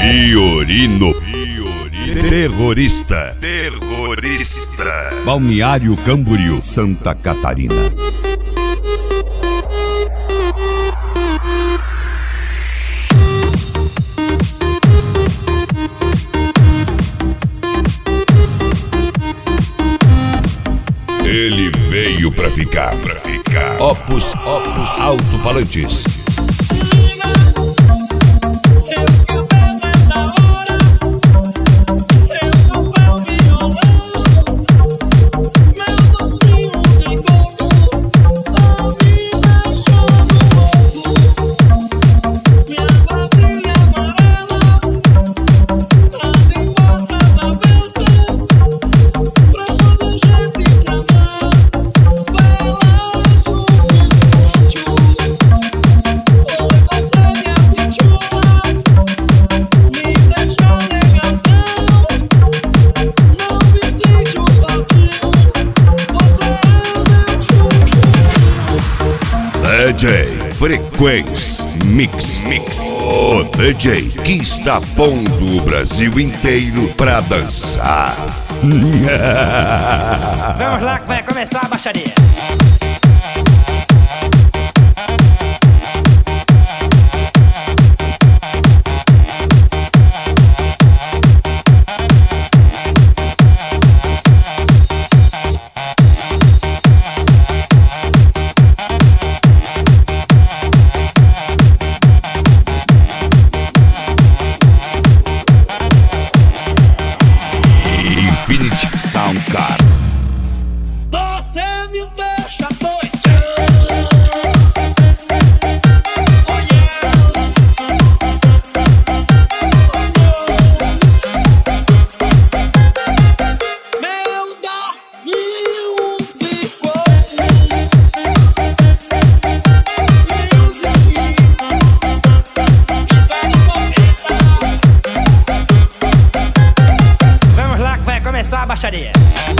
Fiorino. Terrorista. Balneário Camboriú, Santa Catarina. Ele veio pra ficar. Opus Alto-Falantes. DJ Frequência Mix. O DJ que está pondo o Brasil inteiro pra dançar. Vamos lá que vai começar a baixaria. Sound Car. Você me deixa doidão. Oh yes. Meu docinho de coco. Music. Vamos lá que vai começar a baixaria.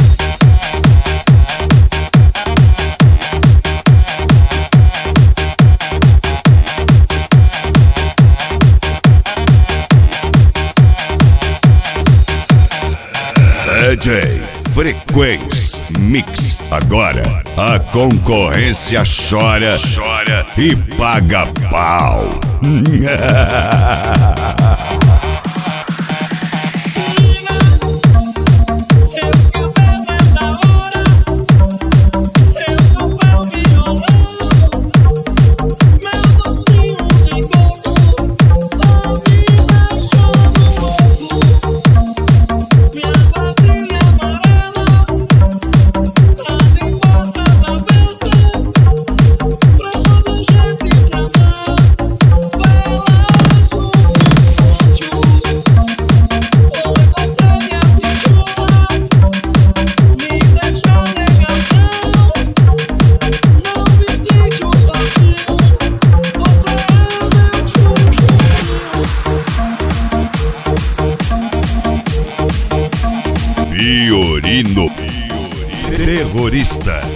DJ Frequência Mix. Agora a concorrência chora e paga pau. Fiorino. Terrorista.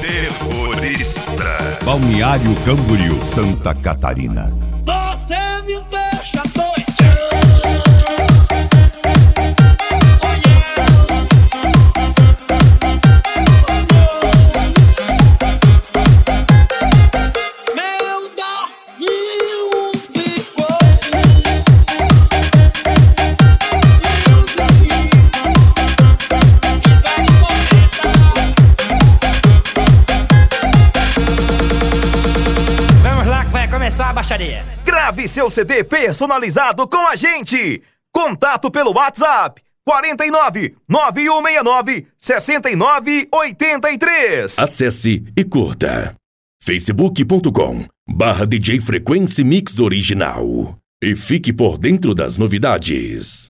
Balneário Camboriú, Santa Catarina. Você me deixa doidão. Oh yes. Meu docinho de coco. Vamos lá que vai começar a baixaria. Grave seu CD personalizado com a gente. Contato pelo WhatsApp 49 9169 6983. Acesse e curta facebook.com/DJ Frequência Mix Original e fique por dentro das novidades.